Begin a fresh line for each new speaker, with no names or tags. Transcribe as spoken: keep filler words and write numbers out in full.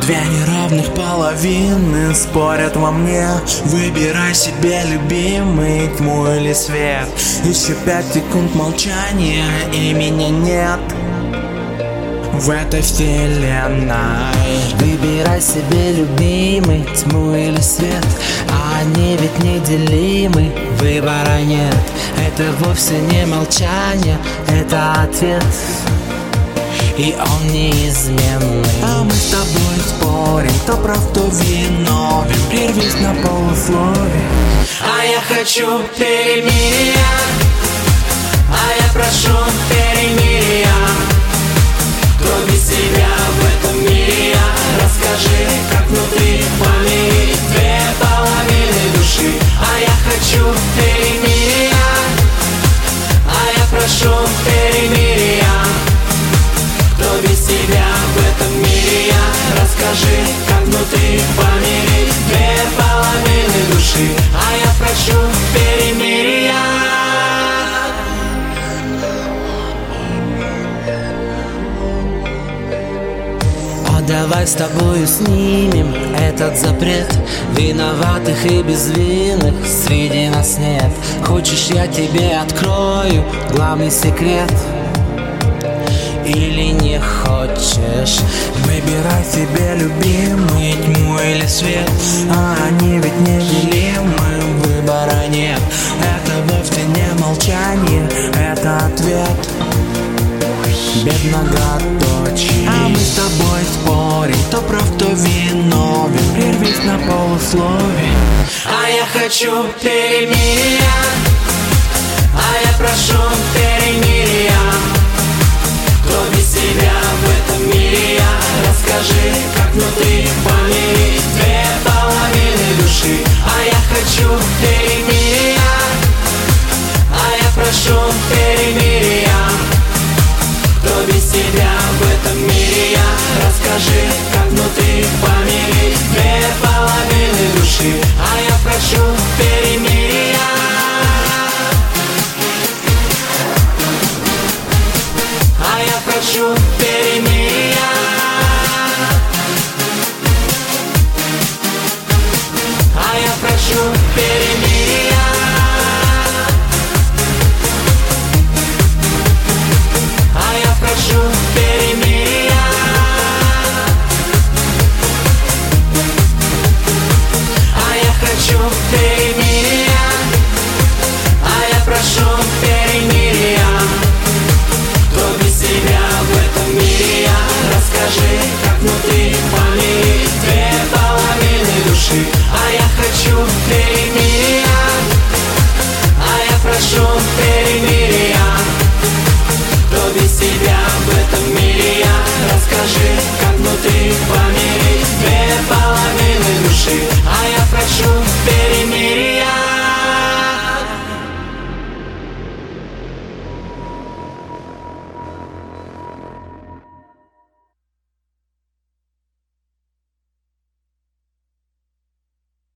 Две неравных половины спорят во мне. Выбирай себе, любимый, тьму или свет. Еще пять секунд молчания, и меня нет в этой вселенной.
Выбирай себе, любимый, тьму или свет. А они ведь неделимы, выбора нет. Это вовсе не молчание, это ответ, и он неизменный.
А мы с тобой спорим, кто прав, кто виновен. Прервись на полусловие.
А я хочу перемирия, а я прошу перемирия. Кто без себя в этом мире я? Расскажи, как внутри помирить две половины души. А я хочу перемирия, а я прошу перемирия. Кто без тебя в этом мире я? Расскажи, как внутри помирить две половины души. А я прошу перемирия. Давай с тобою снимем этот запрет. Виноватых и безвинных среди нас нет. Хочешь, я тебе открою главный секрет? Или не хочешь?
Выбирай себе, любимый, тьму или свет. А они ведь неделимы, выбора нет. Это вовсе не молчание, это ответ без многоточий. А мы с тобой спорим, кто прав, кто виновен. Прервись на полусловие.
А я хочу перемирия,